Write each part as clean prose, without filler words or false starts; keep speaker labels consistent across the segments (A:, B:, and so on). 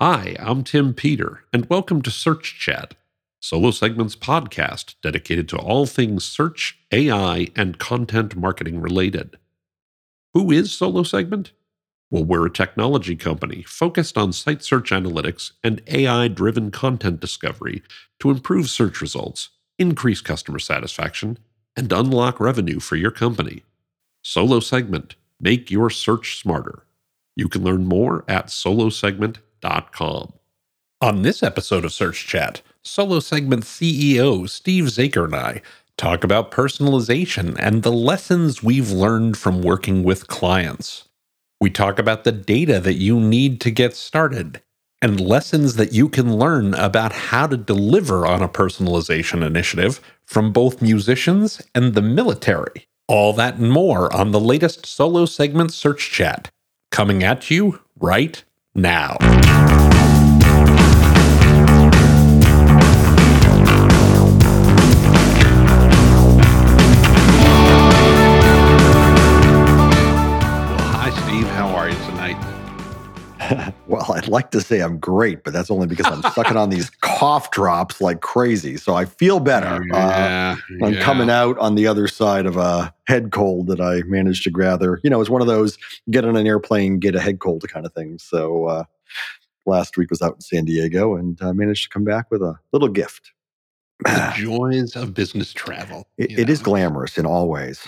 A: Hi, I'm Tim Peter, and welcome to Search Chat, Solo Segment's podcast dedicated to all things search, AI, and content marketing related. Who is Solo Segment? Well, we're a technology company focused on site search analytics and AI-driven content discovery to improve search results, increase customer satisfaction, and unlock revenue for your company. Solo Segment. Make your search smarter. You can learn more at solosegment.com. On this episode of Search Chat, Solo Segment CEO Steve Zaker and I talk about personalization and the lessons we've learned from working with clients. We talk about the data that you need to get started and lessons that you can learn about how to deliver on a personalization initiative from both musicians and the military. All that and more on the latest Solo Segment Search Chat, coming at you right now.
B: Well, I'd like to say I'm great, but that's only because I'm sucking on these cough drops like crazy. So I feel better. I'm coming out on the other side of a head cold that I managed to gather. You know, it's one of those get on an airplane, get a head cold kind of things. So last week was out in San Diego and managed to come back with a little gift.
A: The joys of business travel.
B: It is glamorous in all ways.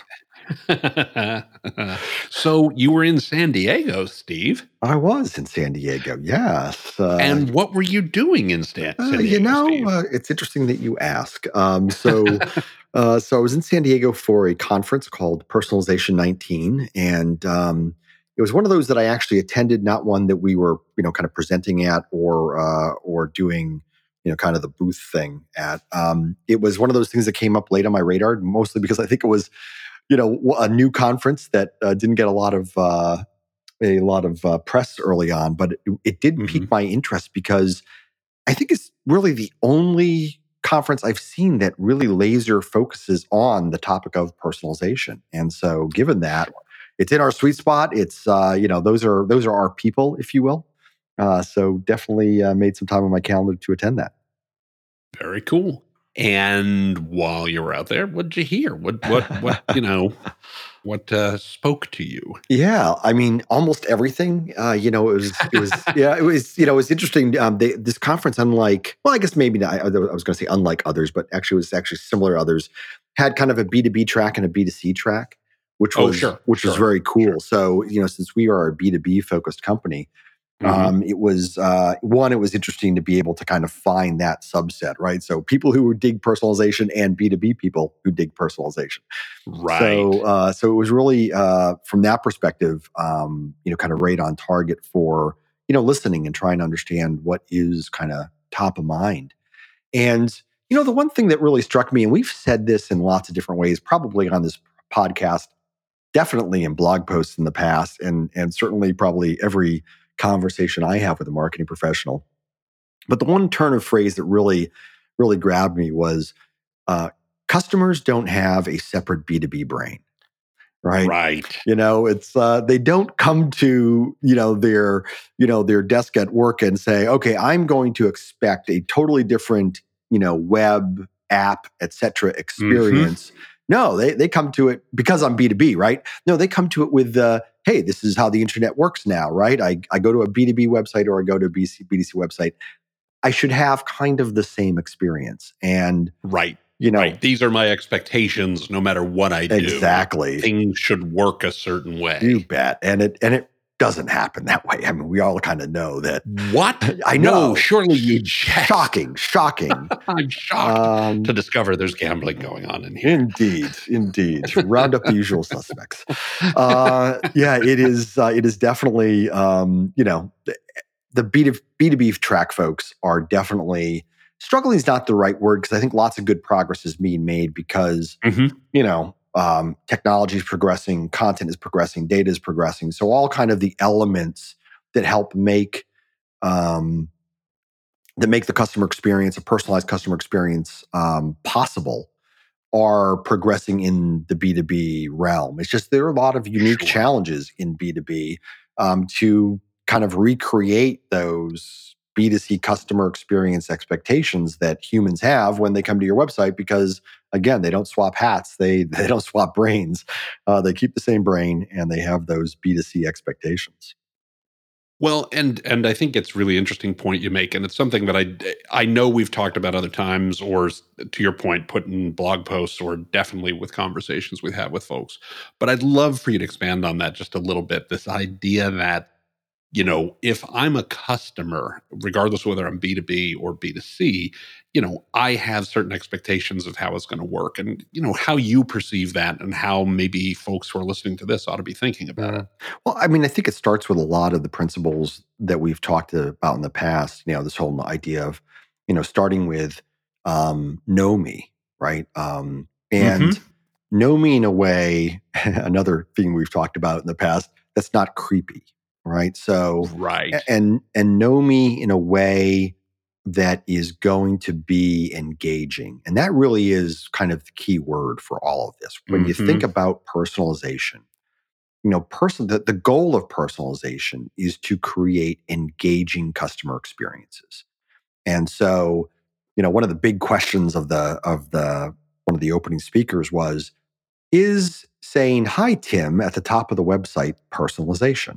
A: So you were in San Diego, Steve.
B: I was in San Diego, yes.
A: And what were you doing in San Diego,
B: it's interesting that you ask. So I was in San Diego for a conference called Personalization 19, and it was one of those that I actually attended, not one that we were, kind of presenting at or doing, kind of the booth thing at. It was one of those things that came up late on my radar, mostly because I think it was, a new conference that didn't get a lot of press early on, but it did pique my interest because I think it's really the only conference I've seen that really laser focuses on the topic of personalization. And so, given that it's in our sweet spot, it's those are our people, if you will. So definitely made some time on my calendar to attend that.
A: Very cool. And while you were out there, what did you hear? What spoke to you?
B: Yeah, I mean, almost everything. It was interesting. This conference, unlike, well, I guess maybe not, I was going to say unlike others, but actually it was actually similar to others, had kind of a B2B track and a B2C track, which was very cool.
A: Sure.
B: So, since we are a B2B focused company, it was it was interesting to be able to kind of find that subset, right? So people who dig personalization and B2B people who dig personalization.
A: Right.
B: So it was really from that perspective, kind of right on target for, listening and trying to understand what is kind of top of mind. And, the one thing that really struck me, and we've said this in lots of different ways, probably on this podcast, definitely in blog posts in the past, and certainly probably every conversation I have with a marketing professional. But the one turn of phrase that really, really grabbed me was customers don't have a separate B2B brain, right?
A: Right.
B: It's they don't come to their desk at work and say, okay, I'm going to expect a totally different web app, etc. experience. No, they come to it because I'm B2B, right? No, they come to it with hey, this is how the internet works now, right? I go to a B2B website or I go to a B2C website. I should have kind of the same experience. And
A: right. Right. These are my expectations no matter what I do.
B: Exactly.
A: Things should work a certain way.
B: You bet. And it doesn't happen that way. I mean, we all kind of know that.
A: What?
B: I know.
A: No, surely you jest.
B: Shocking.
A: I'm shocked to discover there's gambling going on in here.
B: Indeed. Round up the usual suspects. It is definitely, the B2B track folks are definitely, struggling is not the right word, because I think lots of good progress is being made because, technology is progressing, content is progressing, data is progressing. So all kind of the elements that help make the customer experience, a personalized customer experience, possible are progressing in the B2B realm. It's just there are a lot of unique challenges in B2B to kind of recreate those B2C customer experience expectations that humans have when they come to your website, because again, they don't swap hats, they don't swap brains. They keep the same brain and they have those B2C expectations.
A: Well, and I think it's a really interesting point you make, and it's something that I know we've talked about other times, or to your point, put in blog posts, or definitely with conversations we've had with folks. But I'd love for you to expand on that just a little bit. This idea that, if I'm a customer, regardless of whether I'm B2B or B2C, I have certain expectations of how it's going to work, and, how you perceive that, and how maybe folks who are listening to this ought to be thinking about it.
B: Well, I mean, I think it starts with a lot of the principles that we've talked about in the past, this whole idea of, starting with know me, right? And know me in a way, another thing we've talked about in the past, that's not creepy, right? So,
A: Right.
B: and know me in a way that is going to be engaging. And that really is kind of the key word for all of this. When you think about personalization, the goal of personalization is to create engaging customer experiences. And so, one of the big questions of one of the opening speakers was, is saying hi Tim at the top of the website personalization?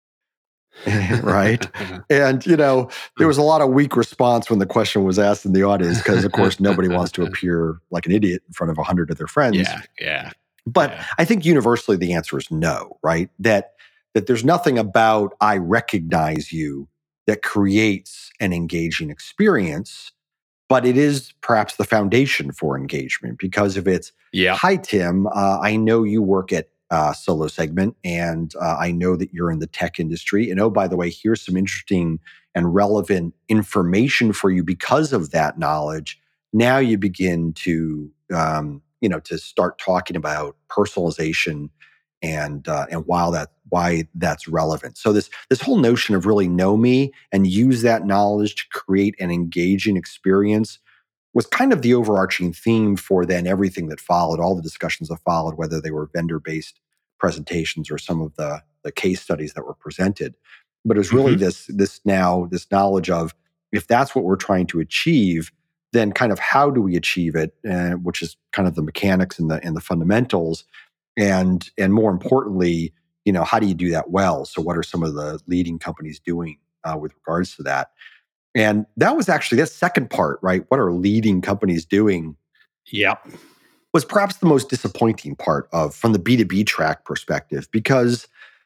B: Right? And there was a lot of weak response when the question was asked in the audience, because of course nobody wants to appear like an idiot in front of 100 of their friends.
A: Yeah.
B: But I think universally the answer is no, right? That there's nothing about I recognize you that creates an engaging experience, but it is perhaps the foundation for engagement, because if it's, hi, Tim, I know you work at Solo Segment, and I know that you're in the tech industry. And oh, by the way, here's some interesting and relevant information for you because of that knowledge. Now you begin to, to start talking about personalization and why that's relevant. So this whole notion of really know me and use that knowledge to create an engaging experience was kind of the overarching theme for then everything that followed, all the discussions that followed, whether they were vendor-based presentations or some of the case studies that were presented. But it was really this knowledge of, if that's what we're trying to achieve, then kind of how do we achieve it, which is kind of the mechanics and the fundamentals, and more importantly, how do you do that well? So what are some of the leading companies doing with regards to that? And that was actually that second part, right? What are leading companies doing?
A: Yep.
B: Was perhaps the most disappointing part from the B2B track perspective, because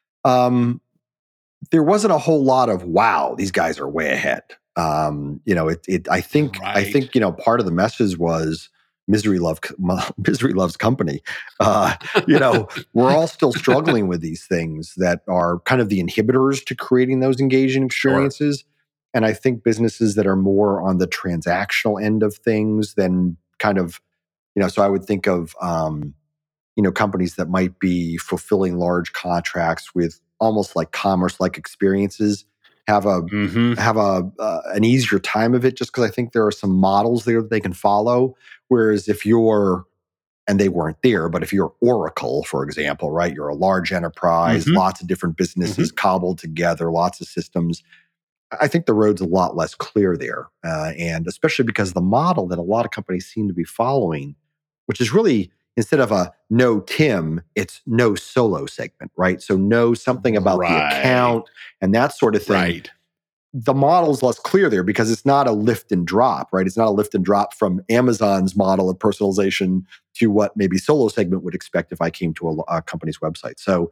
B: there wasn't a whole lot of, wow, these guys are way ahead. I think part of the message was misery loves company. We're all still struggling with these things that are kind of the inhibitors to creating those engaging experiences. Sure. And I think businesses that are more on the transactional end of things than kind of, so I would think of, companies that might be fulfilling large contracts with almost like commerce-like experiences have an easier time of it, just because I think there are some models there that they can follow. Whereas if you're, and they weren't there, but if you're Oracle, for example, right, you're a large enterprise, lots of different businesses cobbled together, lots of systems. I think the road's a lot less clear there. And especially because the model that a lot of companies seem to be following, which is really, instead of a no Tim, it's no Solo Segment, right? So know something about the account and that sort of thing.
A: Right.
B: The model's less clear there because it's not a lift and drop, right? It's not a lift and drop from Amazon's model of personalization to what maybe Solo Segment would expect if I came to a company's website. So,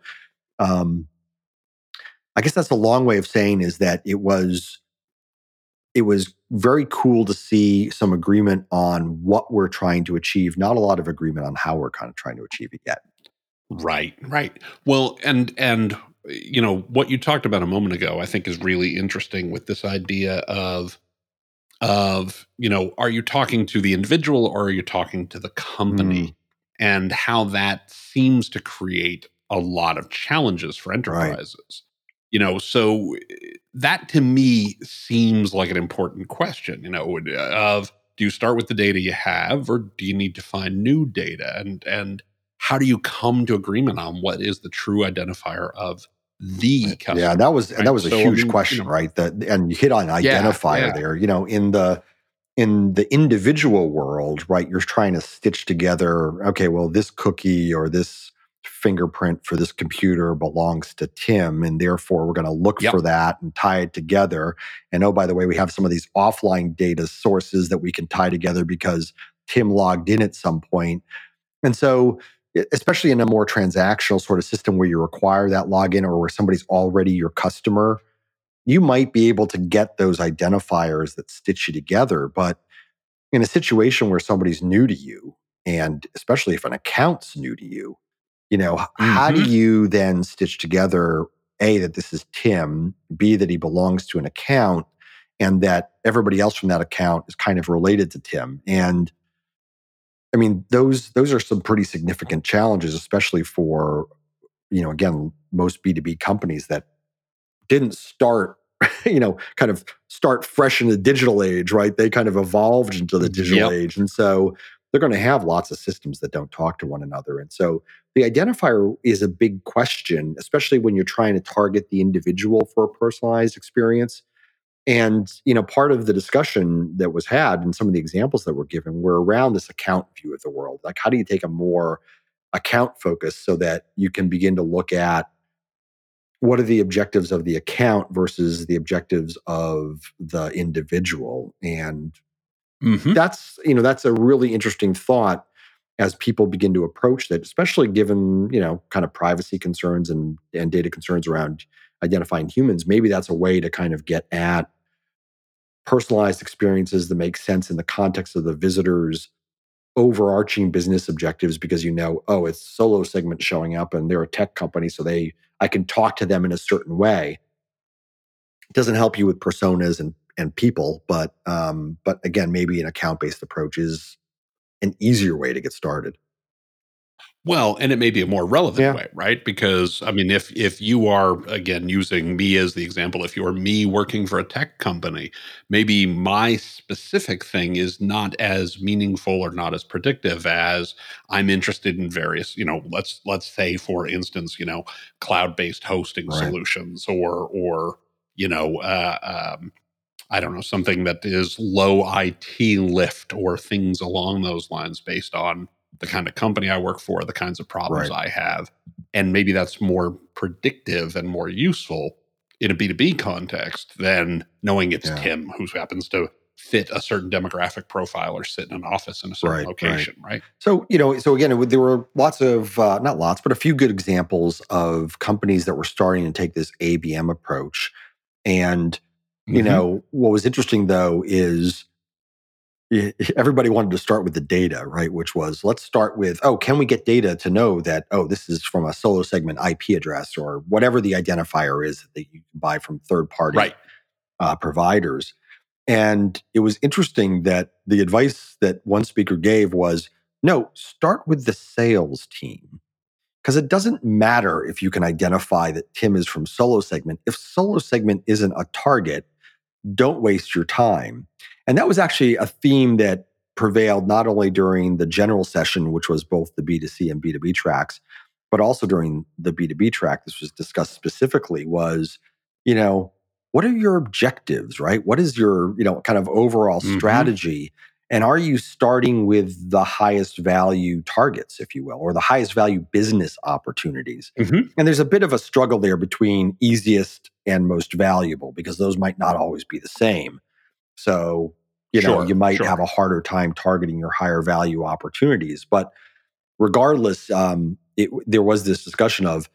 B: I guess that's a long way of saying is that it was very cool to see some agreement on what we're trying to achieve. Not a lot of agreement on how we're kind of trying to achieve it yet.
A: Right. Well, and what you talked about a moment ago, I think is really interesting with this idea of are you talking to the individual or are you talking to the company? And how that seems to create a lot of challenges for enterprises. Right. So that to me seems like an important question, of do you start with the data you have or do you need to find new data? And how do you come to agreement on what is the true identifier of the customer.
B: Yeah, that was
A: right?
B: and that was a
A: So, I
B: huge
A: mean,
B: question, right? And you hit on identifier
A: yeah.
B: there. In the individual world, right? You're trying to stitch together. Okay, well, this cookie or this fingerprint for this computer belongs to Tim, and therefore we're going to look
A: Yep.
B: for that and tie it together. And oh, by the way, we have some of these offline data sources that we can tie together because Tim logged in at some point. And so, especially in a more transactional sort of system where you require that login or where somebody's already your customer, you might be able to get those identifiers that stitch you together. But in a situation where somebody's new to you, and especially if an account's new to you, how do you then stitch together A, that this is Tim, B, that he belongs to an account, and that everybody else from that account is kind of related to Tim? And I mean, those are some pretty significant challenges, especially for, again, most B2B companies that didn't start, kind of start fresh in the digital age, right? They kind of evolved into the digital
A: Yep.
B: age. And so they're going to have lots of systems that don't talk to one another. And so the identifier is a big question, especially when you're trying to target the individual for a personalized experience. And, part of the discussion that was had and some of the examples that were given were around this account view of the world. Like, how do you take a more account focus so that you can begin to look at what are the objectives of the account versus the objectives of the individual? And that's a really interesting thought as people begin to approach that, especially given, kind of privacy concerns and data concerns around identifying humans. Maybe that's a way to kind of get at personalized experiences that make sense in the context of the visitor's overarching business objectives, because oh, it's Solo Segment showing up and they're a tech company, so I can talk to them in a certain way. It doesn't help you with personas and people, but again, maybe an account-based approach is an easier way to get started.
A: Well, and it may be a more relevant
B: Yeah.
A: way, right? Because I mean, if you are, again, using me as the example, if you're me working for a tech company, maybe my specific thing is not as meaningful or not as predictive as I'm interested in various, let's say, for instance, cloud-based hosting
B: Right.
A: solutions or I don't know, something that is low IT lift or things along those lines based on the kind of company I work for, the kinds of problems
B: Right.
A: I have. And maybe that's more predictive and more useful in a B2B context than knowing it's Tim who happens to fit a certain demographic profile or sit in an office in a certain location, right?
B: So, so again, there were lots of, not lots, but a few good examples of companies that were starting to take this ABM approach. And, what was interesting though is everybody wanted to start with the data, right? Which was, let's start with, can we get data to know that, this is from a Solo Segment IP address or whatever the identifier is that you can buy from third-party providers. And it was interesting that the advice that one speaker gave was, no, start with the sales team. Because it doesn't matter if you can identify that Tim is from Solo Segment. If Solo Segment isn't a target, don't waste your time. And that was actually a theme that prevailed not only during the general session, which was both the B2C and B2B tracks, but also during the B2B track. This was discussed specifically was, what are your objectives, right? What is your, kind of overall strategy? And are you starting with the highest value targets, if you will, or the highest value business opportunities? And there's a bit of a struggle there between easiest and most valuable, because those might not always be the same. So, you might have a harder time targeting your higher value opportunities. But regardless, there was this discussion of,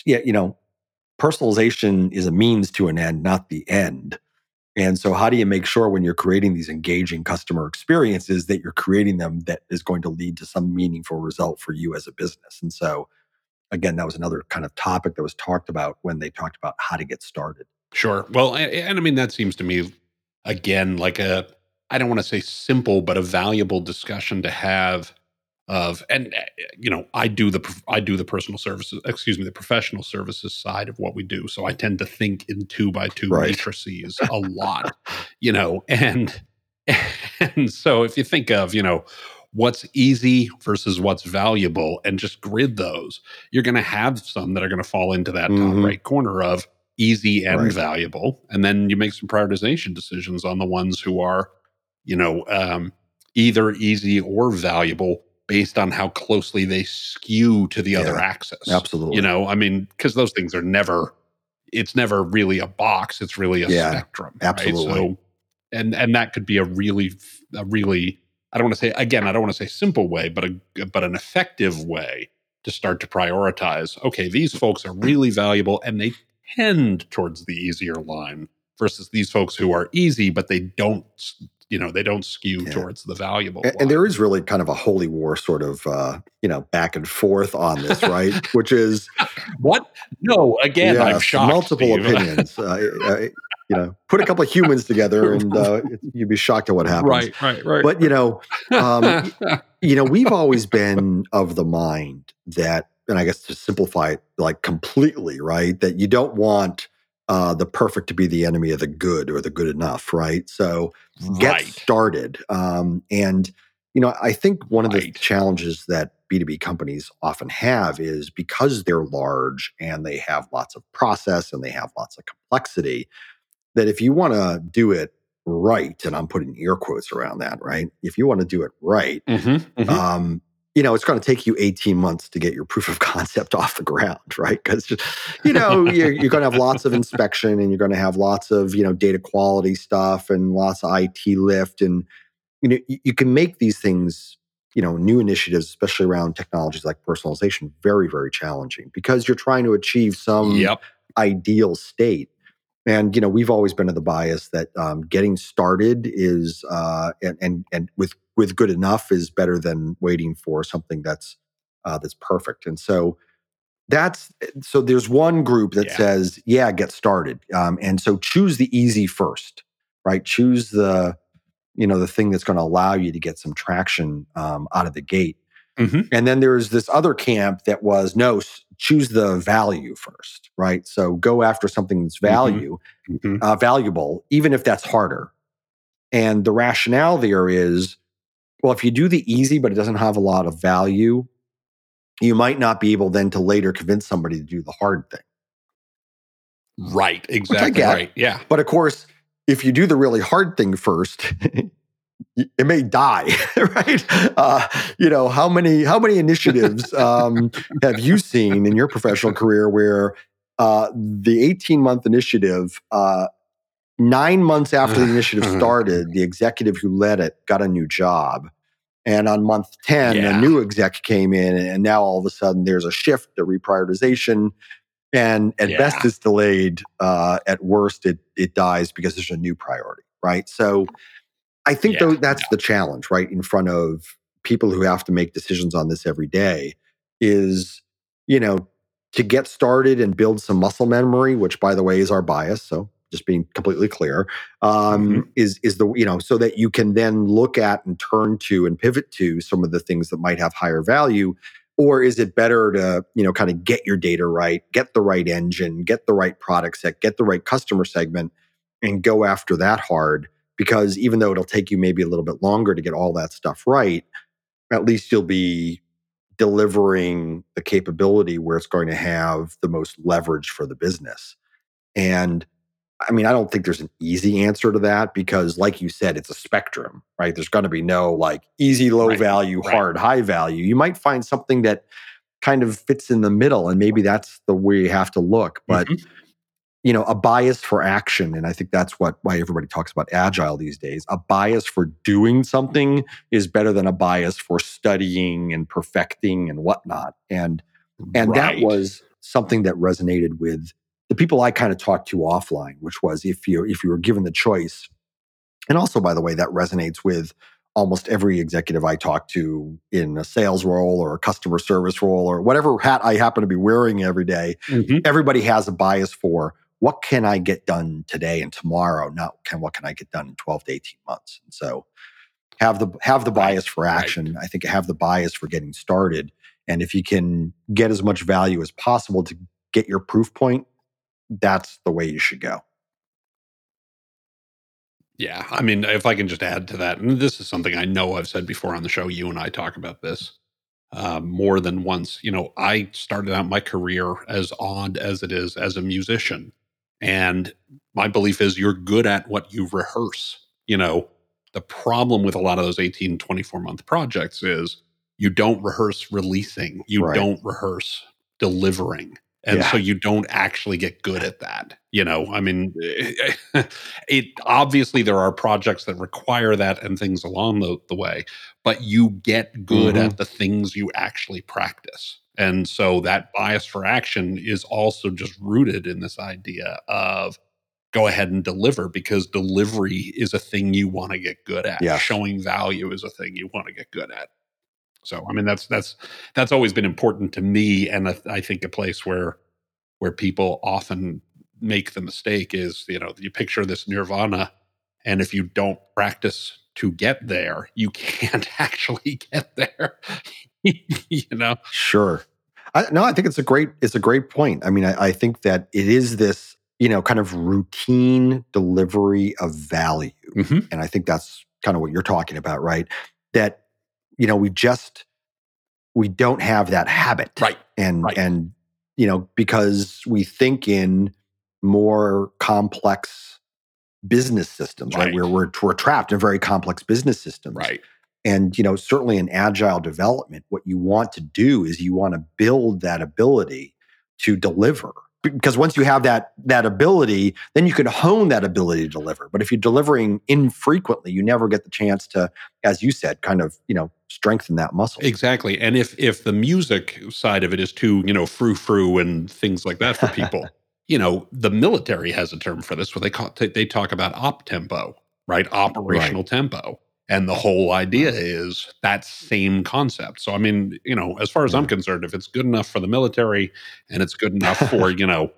B: personalization is a means to an end, not the end. And so how do you make sure when you're creating these engaging customer experiences that you're creating them that is going to lead to some meaningful result for you as a business? And so, again, that was another kind of topic that was talked about when they talked about how to get started.
A: Sure. Well, and I mean, that seems to me, again, like I don't want to say simple, but a valuable discussion to have and I do the personal services, the professional services side of what we do. So I tend to think in 2x2 matrices a lot, and so if you think of, what's easy versus what's valuable and just grid those, you're going to have some that are going to fall into that top right corner of easy and valuable. And then you make some prioritization decisions on the ones who are, either easy or valuable based on how closely they skew to the other axis.
B: Absolutely.
A: Because those things are it's never really a box. It's really a spectrum.
B: Absolutely.
A: Right? So, and that could be a really, I don't want to say simple way, but an effective way to start to prioritize. Okay, these folks are really valuable and they tend towards the easier line versus these folks who are easy, but they don't skew towards the valuable line.
B: And there is really kind of a holy war sort of, back and forth on this, right? Which is
A: what? No, again, I'm shocked.
B: Multiple opinions. Put a couple of humans together and you'd be shocked at what happens.
A: Right.
B: But, we've always been of the mind that, and I guess to simplify it like completely, right, that you don't want the perfect to be the enemy of the good or the good enough, right? So get started. I think one of the challenges that B2B companies often have is because they're large and they have lots of process and they have lots of complexity, that if you want to do it right, and I'm putting air quotes around that, right? If you want to do it right, it's going to take you 18 months to get your proof of concept off the ground, right? Because, you're going to have lots of inspection and you're going to have lots of, data quality stuff and lots of IT lift. And, you can make these things, new initiatives, especially around technologies like personalization, very, very challenging because you're trying to achieve some ideal state. And, we've always been of the bias that getting started is, and with good enough is better than waiting for something that's perfect. And so there's one group that says, get started. And so choose the easy first, right? Choose the thing that's going to allow you to get some traction out of the gate. And then there's this other camp that was, no, choose the value first, right? So go after something that's valuable, even if that's harder. And the rationale there is, well, if you do the easy, but it doesn't have a lot of value, you might not be able then to later convince somebody to do the hard thing.
A: Right, exactly right, yeah.
B: But of course, if you do the really hard thing first, it may die, right? How many initiatives have you seen in your professional career where the 18-month initiative, 9 months after the initiative started, the executive who led it got a new job. And on month 10, a new exec came in, and now all of a sudden there's a shift, a reprioritization, and at best it's delayed. At worst, it dies because there's a new priority, right? So I think that's the challenge, right, in front of people who have to make decisions on this every day is, to get started and build some muscle memory, which, by the way, is our bias. So just being completely clear, is the, so that you can then look at and turn to and pivot to some of the things that might have higher value. Or is it better to, kind of get your data right, get the right engine, get the right product set, get the right customer segment, and go after that hard? Because even though it'll take you maybe a little bit longer to get all that stuff right, at least you'll be delivering the capability where it's going to have the most leverage for the business. And I don't think there's an easy answer to that because, like you said, it's a spectrum, right? There's going to be no like easy, low value, hard, high value. You might find something that kind of fits in the middle, and maybe that's the way you have to look. But a bias for action, and I think that's why everybody talks about agile these days. A bias for doing something is better than a bias for studying and perfecting and whatnot. And that was something that resonated with the people I kind of talked to offline, which was if you were given the choice, and also, by the way, that resonates with almost every executive I talk to in a sales role or a customer service role or whatever hat I happen to be wearing every day. Everybody has a bias for what can I get done today and tomorrow, not what can I get done in 12 to 18 months. And so have the bias for action. I think have the bias for getting started. And if you can get as much value as possible to get your proof point, that's the way you should go.
A: Yeah. I mean, if I can just add to that, and this is something I know I've said before on the show, you and I talk about this more than once. I started out my career, as odd as it is, as a musician. And my belief is you're good at what you rehearse. The problem with a lot of those 18, 24-month projects is you don't rehearse releasing, you
B: Right.
A: don't rehearse delivering. And
B: Yeah.
A: so you don't actually get good at that. I mean, it obviously there are projects that require that and things along the way, but you get good
B: Mhm.
A: at the things you actually practice. And so that bias for action is also just rooted in this idea of go ahead and deliver, because delivery is a thing you want to get good at.
B: Yes.
A: Showing value is a thing you want to get good at. So, I mean, that's always been important to me, and I think a place where people often make the mistake is, you picture this nirvana, and if you don't practice to get there, you can't actually get there. you know?
B: Sure. No, I think it's a great point. I mean, I think that it is this, kind of routine delivery of value.
A: Mhm.
B: And I think that's kind of what you're talking about, right? That, we don't have that habit.
A: Right.
B: And because we think in more complex business systems, right?
A: Right.
B: We're trapped in very complex business systems.
A: Right.
B: And certainly in agile development, what you want to do is you want to build that ability to deliver. Because once you have that ability, then you can hone that ability to deliver. But if you're delivering infrequently, you never get the chance to, as you said, kind of strengthen that muscle.
A: Exactly. And if the music side of it is too, frou-frou and things like that for people, the military has a term for this where they talk about op tempo, right? Operational tempo. And the whole idea is that same concept. So, I mean, as far as I'm concerned, if it's good enough for the military and it's good enough for,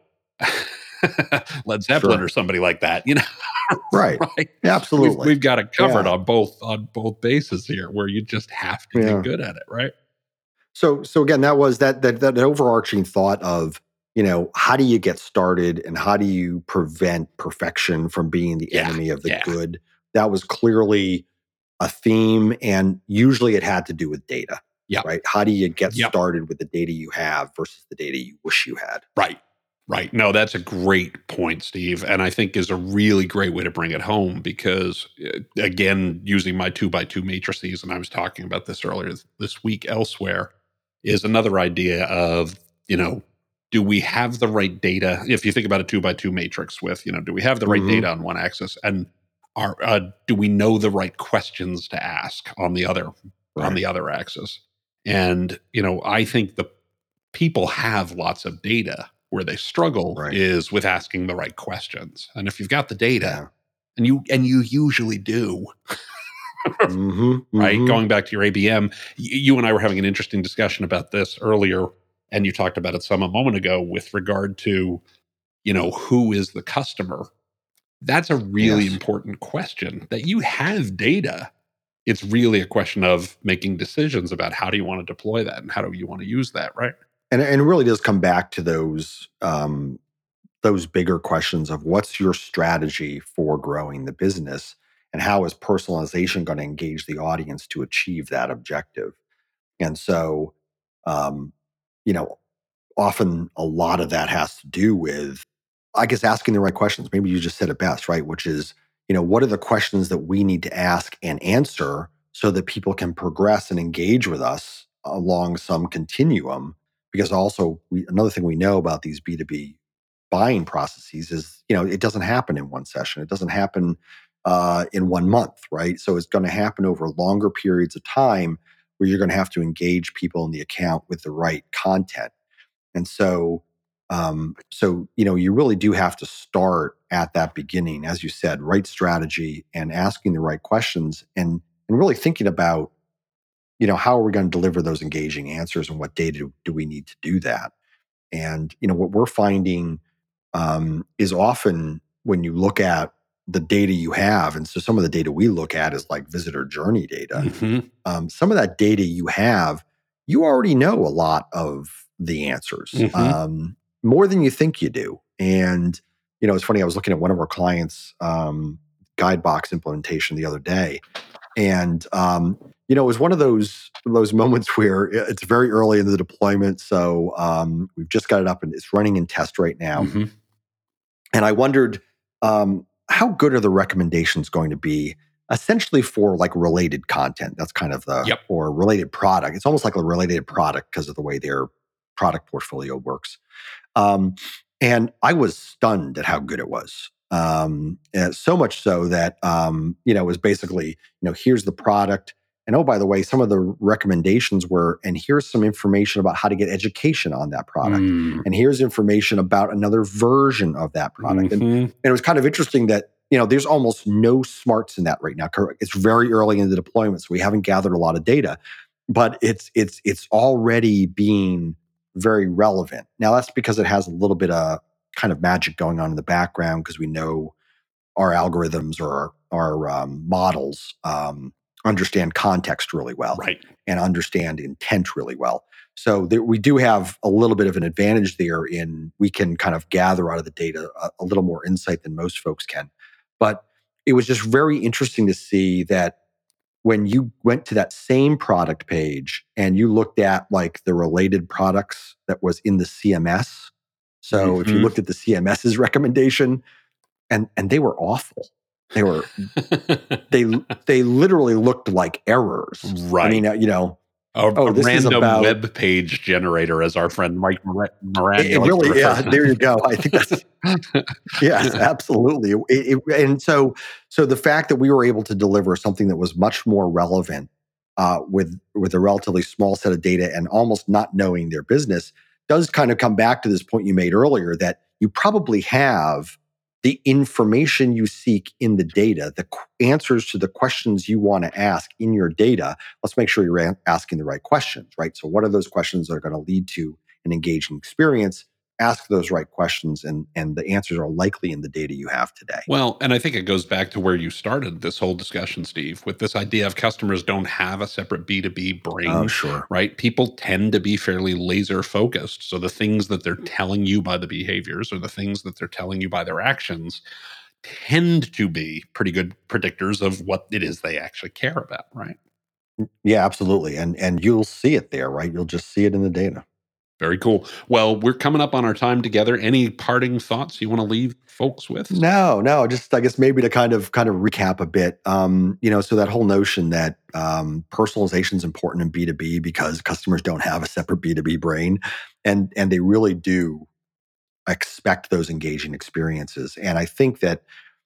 A: Led Zeppelin or somebody like that,
B: Right.
A: right?
B: Absolutely.
A: We've got it covered on both bases here, where you just have to get good at it, right?
B: So again, that was that overarching thought of, how do you get started and how do you prevent perfection from being the enemy of the good? That was clearly a theme, and usually it had to do with data.
A: Yeah.
B: Right. How do you get started with the data you have versus the data you wish you had?
A: Right. No, that's a great point, Steve. And I think is a really great way to bring it home, because again, using my 2x2 matrices, and I was talking about this earlier this week elsewhere, is another idea of, do we have the right data? If you think about a 2x2 matrix with, do we have the right data on one axis, and do we know the right questions to ask on the other axis? And, I think the people have lots of data. Where they struggle is with asking the right questions. And if you've got the data, and you usually do, right? Going back to your ABM, you and I were having an interesting discussion about this earlier, and you talked about it a moment ago with regard to, who is the customer? That's a really important question. That you have data. It's really a question of making decisions about how do you want to deploy that and how do you want to use that, right?
B: And it really does come back to those bigger questions of what's your strategy for growing the business, and how is personalization going to engage the audience to achieve that objective? And so, um, often a lot of that has to do with, I guess, asking the right questions. Maybe you just said it best, right? Which is, what are the questions that we need to ask and answer so that people can progress and engage with us along some continuum? Because also, another thing we know about these B2B buying processes is, it doesn't happen in one session. It doesn't happen in 1 month, right? So it's going to happen over longer periods of time, where you're going to have to engage people in the account with the right content. And so, you really do have to start at that beginning, as you said, right strategy and asking the right questions, and really thinking about, how are we going to deliver those engaging answers, and what data do we need to do that? And, what we're finding is often when you look at the data you have, and so some of the data we look at is like visitor journey data. Some of that data you have, you already know a lot of the answers, more than you think you do. And, it's funny, I was looking at one of our clients, got Guidebox implementation the other day, and it was one of those moments where it's very early in the deployment, so we've just got it up and it's running in test right now.
A: Mm-hmm.
B: And I wondered, how good are the recommendations going to be, essentially for like related content? That's kind of or related product. It's almost like a related product because of the way their product portfolio works. And I was stunned at how good it was. So much so that, it was basically, here's the product. And oh, by the way, some of the recommendations were, and here's some information about how to get education on that product. And here's information about another version of that product.
A: Mm-hmm.
B: And it was kind of interesting that, there's almost no smarts in that right now. It's very early in the deployment, so we haven't gathered a lot of data, but it's already being very relevant. Now, that's because it has a little bit of kind of magic going on in the background, because we know our algorithms or our models understand context really well,
A: right,
B: and understand intent really well. So we do have a little bit of an advantage there in we can kind of gather out of the data a little more insight than most folks can. But it was just very interesting to see that when you went to that same product page and you looked at like the related products that was in the CMS. So if you looked at the CMS's recommendation, and they were awful. They were they literally looked like errors.
A: Right.
B: I mean,
A: a random web page generator, as our friend Mike Moran.
B: It really, yeah. There you go. I think that's yes, absolutely. And so the fact that we were able to deliver something that was much more relevant with a relatively small set of data and almost not knowing their business does kind of come back to this point you made earlier, that you probably have the information you seek in the data, the answers to the questions you want to ask in your data. Let's make sure you're asking the right questions, right? So what are those questions that are going to lead to an engaging experience? Ask those right questions, and the answers are likely in the data you have today.
A: Well, and I think it goes back to where you started this whole discussion, Steve, with this idea of customers don't have a separate B2B brain.
B: Oh, sure.
A: Right? People tend to be fairly laser focused. So the things that they're telling you by the behaviors, or the things that they're telling you by their actions, tend to be pretty good predictors of what it is they actually care about, right?
B: Yeah, absolutely. And you'll see it there, right? You'll just see it in the data.
A: Very cool. Well, we're coming up on our time together. Any parting thoughts you want to leave folks with?
B: No. Just I guess maybe to kind of recap a bit. So that whole notion that personalization is important in B2B because customers don't have a separate B2B brain, and they really do expect those engaging experiences. And I think that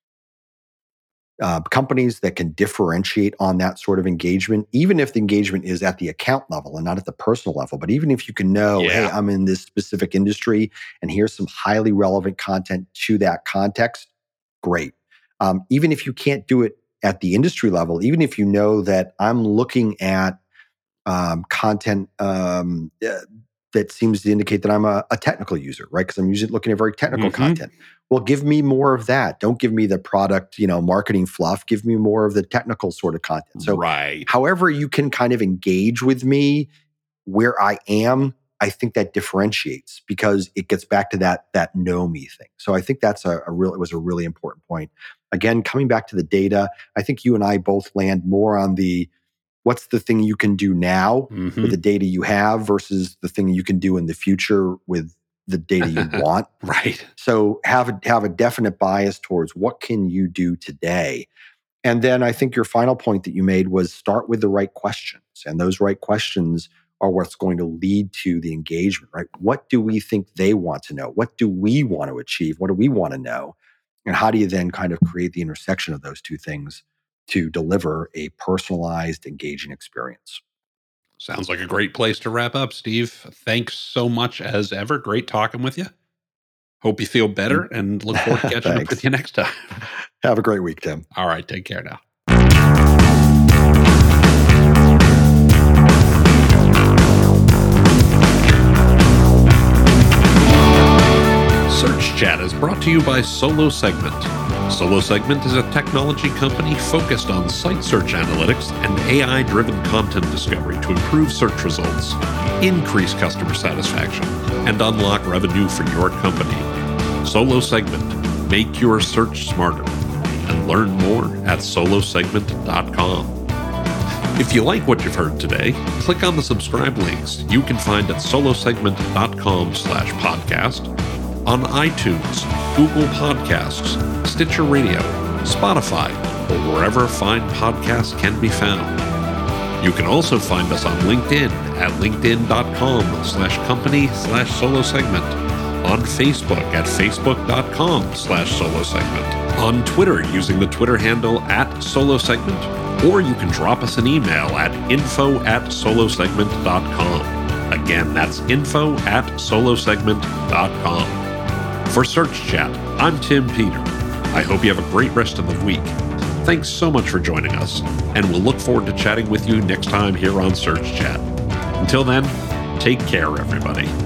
B: companies that can differentiate on that sort of engagement, even if the engagement is at the account level and not at the personal level, but even if you can know, hey, I'm in this specific industry and here's some highly relevant content to that context, great. Even if you can't do it at the industry level, even if you know that I'm looking at content that seems to indicate that I'm a technical user, right? Because I'm looking at very technical content. Well, give me more of that. Don't give me the product, marketing fluff. Give me more of the technical sort of content. So however you can kind of engage with me where I am, I think that differentiates, because it gets back to that know me thing. So I think that's it was a really important point. Again, coming back to the data, I think you and I both land more on the what's the thing you can do now with the data you have versus the thing you can do in the future with the data you want.
A: Right.
B: So have a definite bias towards what can you do today. And then I think your final point that you made was start with the right questions. And those right questions are what's going to lead to the engagement, right? What do we think they want to know? What do we want to achieve? What do we want to know? And how do you then kind of create the intersection of those two things to deliver a personalized, engaging experience?
A: Sounds like a great place to wrap up, Steve. Thanks so much as ever. Great talking with you. Hope you feel better and look forward to catching up with you next time.
B: Have a great week, Tim.
A: All right. Take care now. Search Chat is brought to you by Solo Segment. Solo Segment is a technology company focused on site search analytics and AI-driven content discovery to improve search results, increase customer satisfaction, and unlock revenue for your company. Solo Segment. Make your search smarter. Learn more at solosegment.com. If you like what you've heard today, click on the subscribe links you can find at solosegment.com/podcast, on iTunes, Google Podcasts, Stitcher Radio, Spotify, or wherever fine podcasts can be found. You can also find us on LinkedIn at linkedin.com/company/solosegment, on Facebook at facebook.com/solosegment, on Twitter using the Twitter handle @solosegment, or you can drop us an email at info@solosegment.com. Again, that's info@solosegment.com. For Search Chat, I'm Tim Peter. I hope you have a great rest of the week. Thanks so much for joining us, and we'll look forward to chatting with you next time here on Search Chat. Until then, take care, everybody.